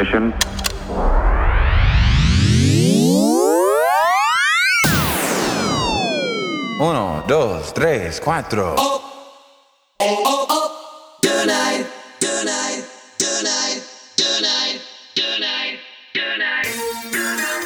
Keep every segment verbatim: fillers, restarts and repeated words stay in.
ignition. Uno, dos, tres, cuatro. Oh, oh, oh, oh. Tonight, tonight, tonight, tonight, tonight, tonight, tonight.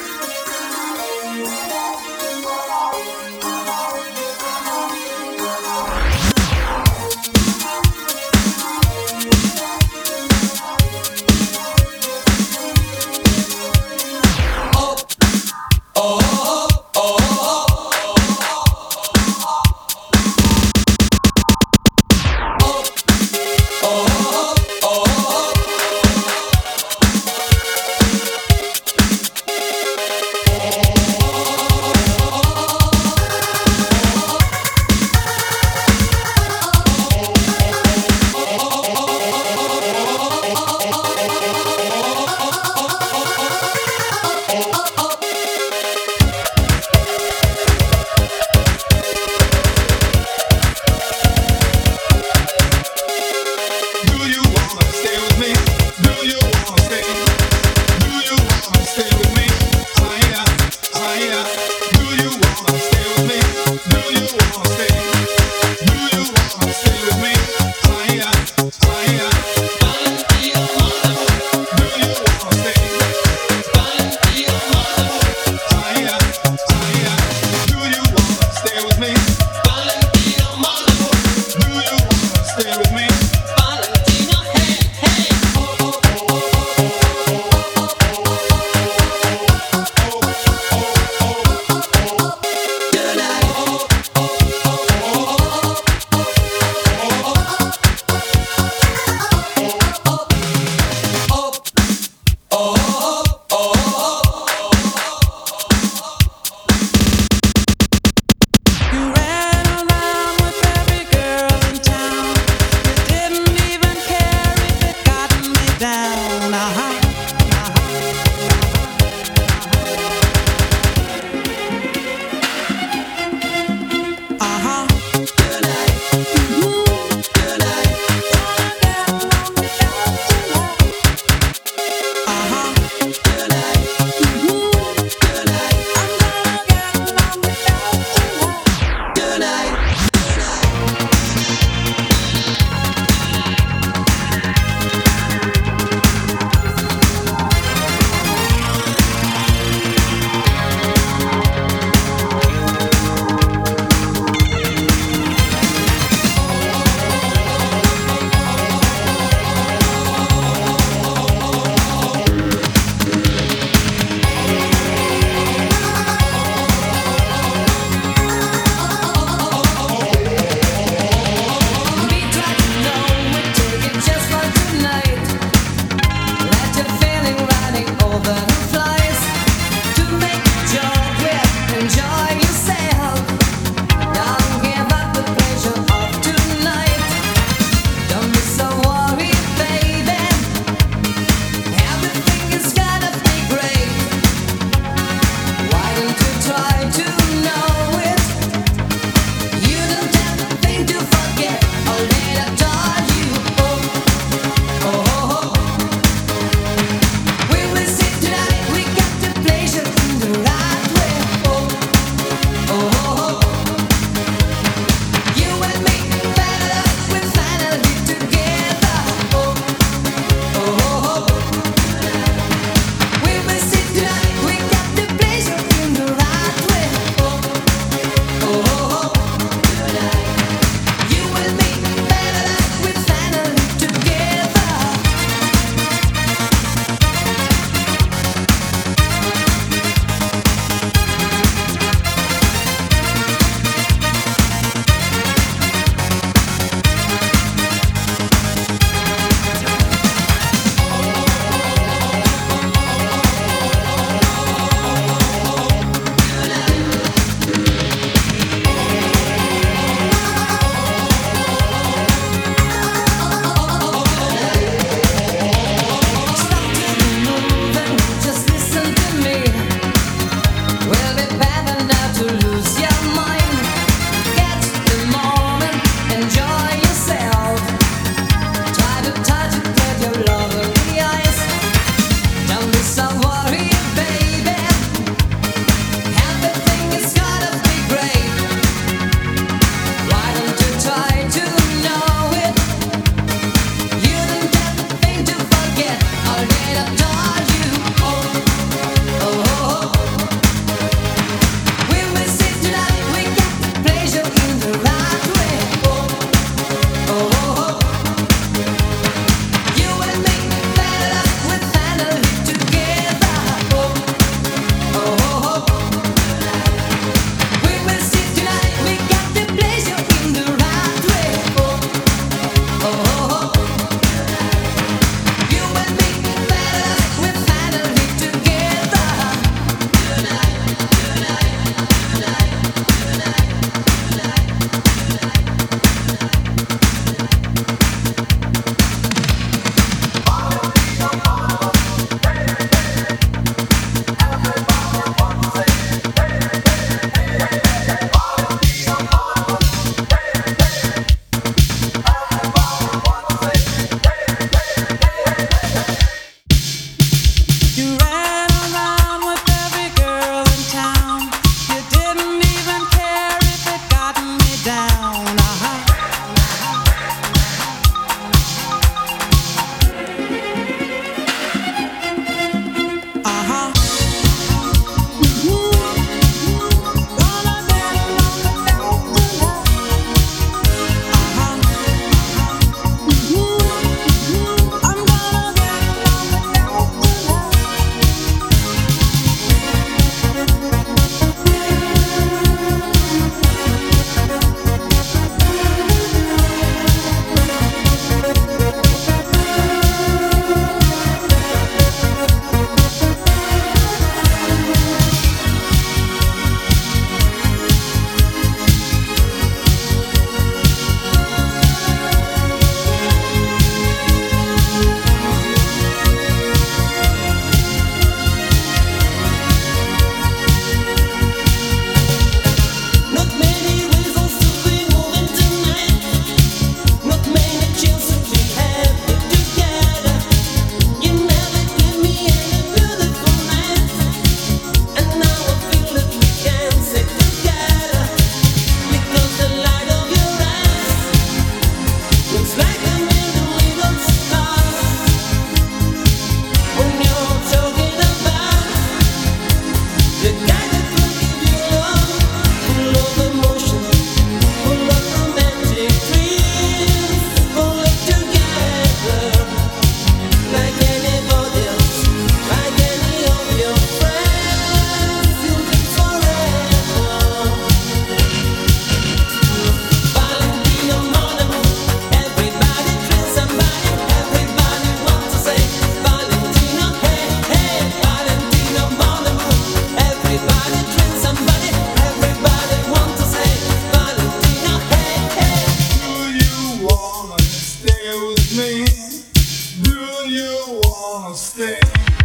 with me? Do you wanna stay?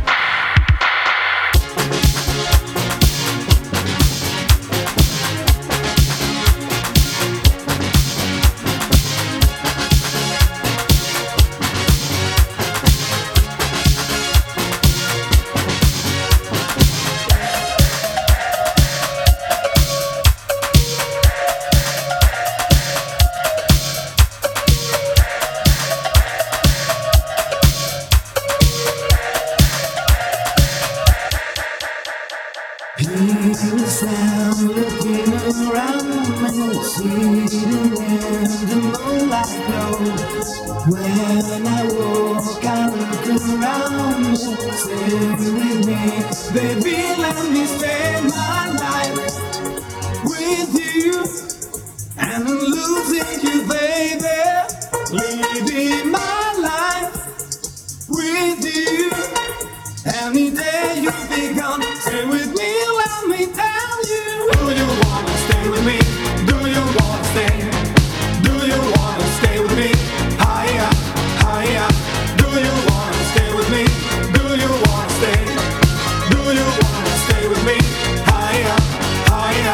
Yes, I'm looking around and see the wind and moonlight glow. When I walk, I look around, stay with me, baby. Let me spend my life with you, and I'm losing you, baby. Living my life with you. Any day you'll be gone, stay with me, let me tell you. Do you wanna stay with me? Do you wanna stay? Do you wanna stay with me? Higher, higher. Do you wanna stay with me? Do you wanna stay? Do you wanna stay with me? Higher, higher.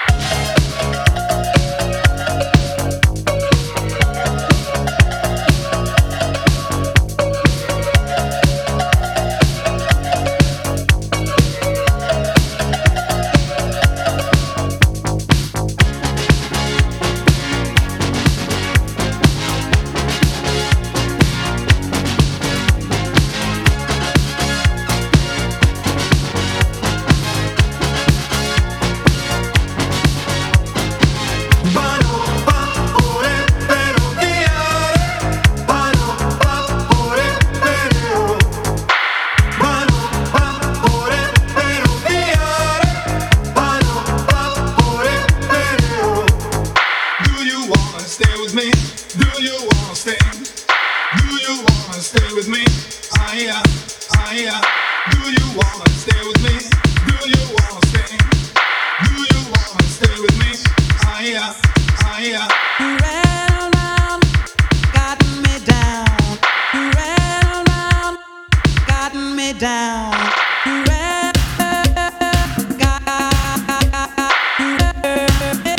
Stay with me? Do you wanna stay? Do you wanna stay with me? Aya, aya. Do you wanna stay with me? Do you wanna stay? Do you wanna stay with me? Aya, aya. You ran around, gotten me down. You ran around, gotten me down. You ran, got, you ran,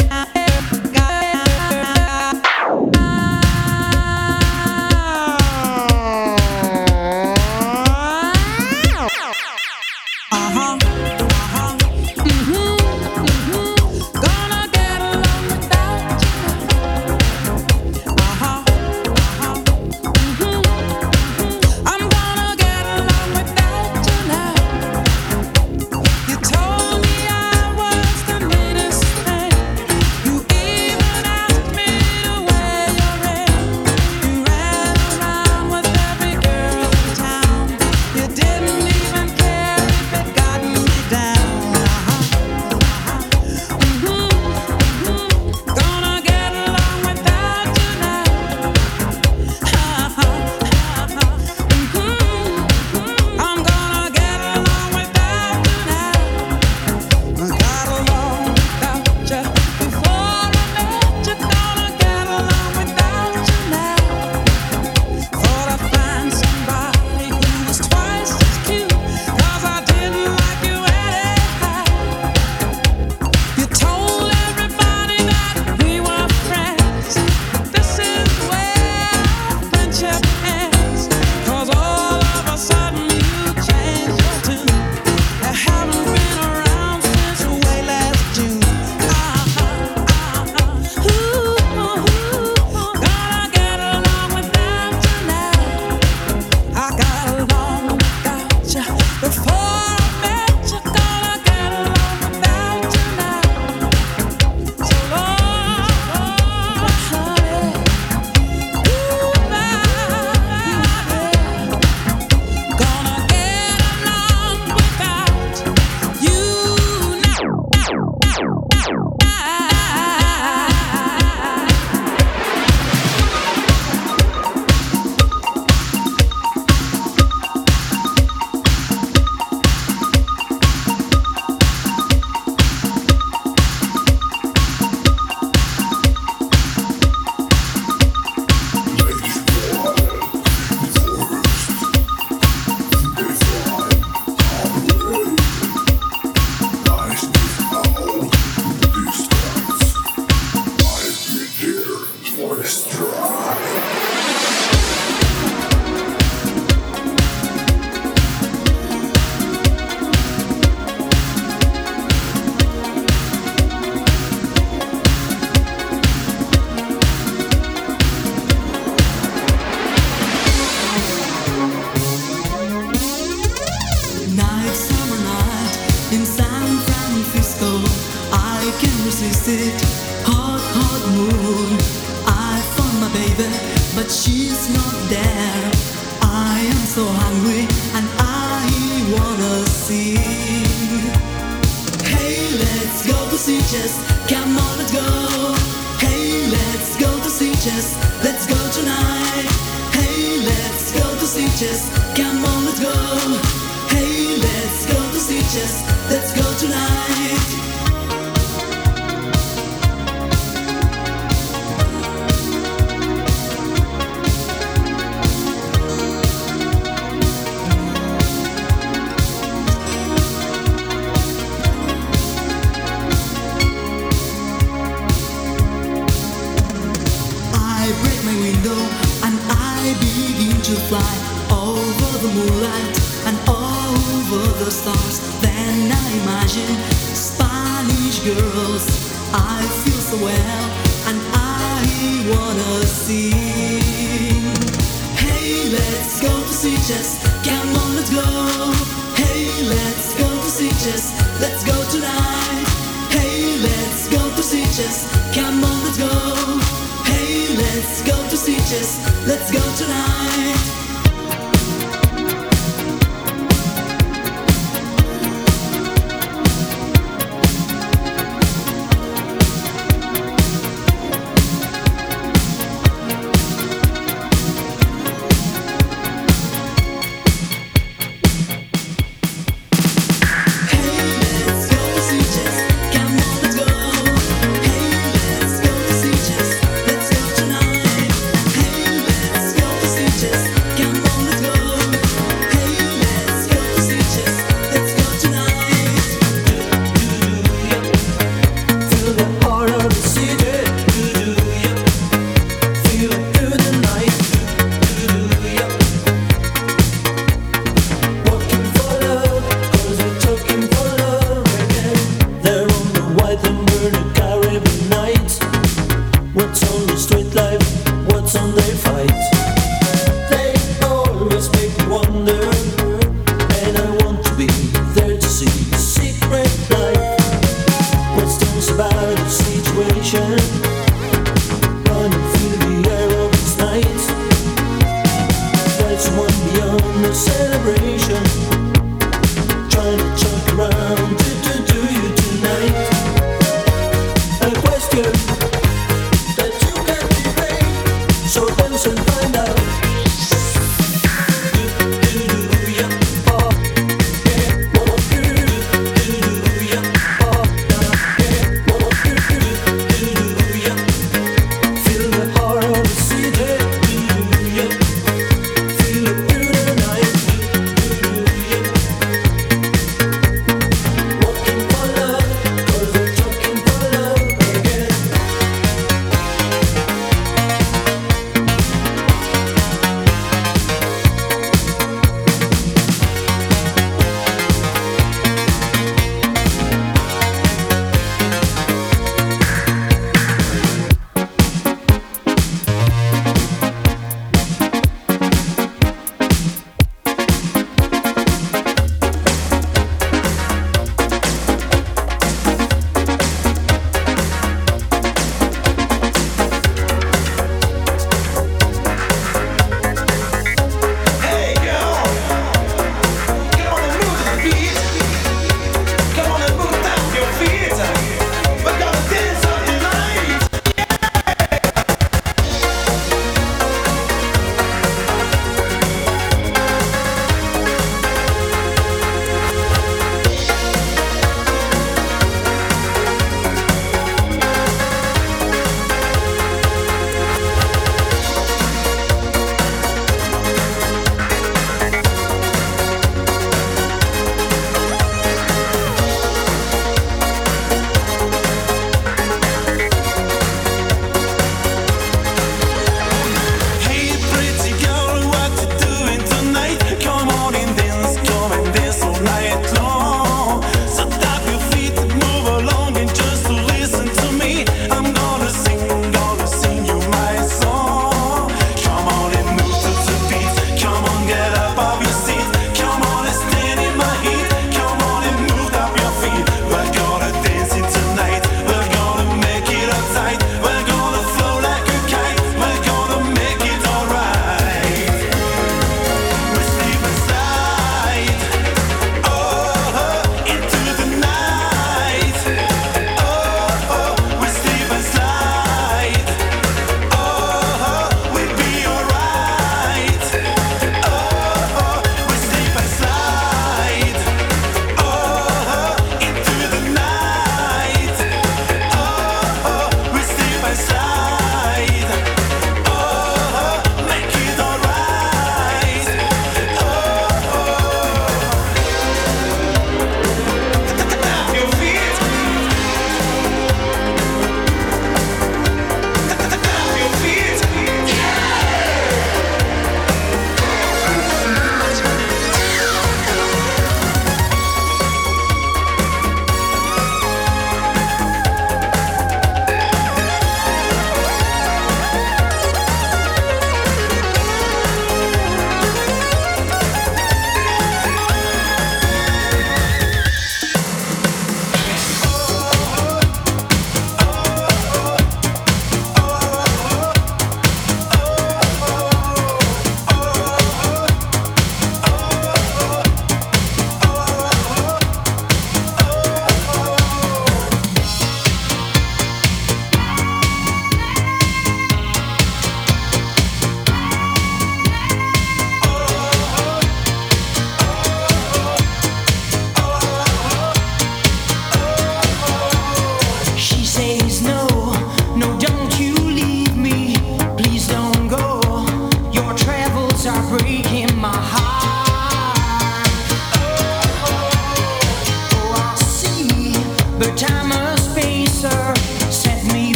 got. Uh-huh. sweet, hot, hot moon. I found my baby, but she's not there. I am so hungry and I wanna see. Hey, let's go to Sitges, come on, let's go. Hey, let's go to Sitges, let's go tonight. Hey, let's go to Sitges, come on, let's go. Hey, let's go to Sitges, let's go tonight. And I begin to fly over the moonlight and over the stars. Then I imagine Spanish girls. I feel so well and I wanna sing. Hey, let's go to Sitges, come on, let's go. Hey, let's go to Sitges, let's go tonight. Hey, let's go to Sitges, come on, let's go. Let's go to Sitges, let's go tonight. So dance and find out.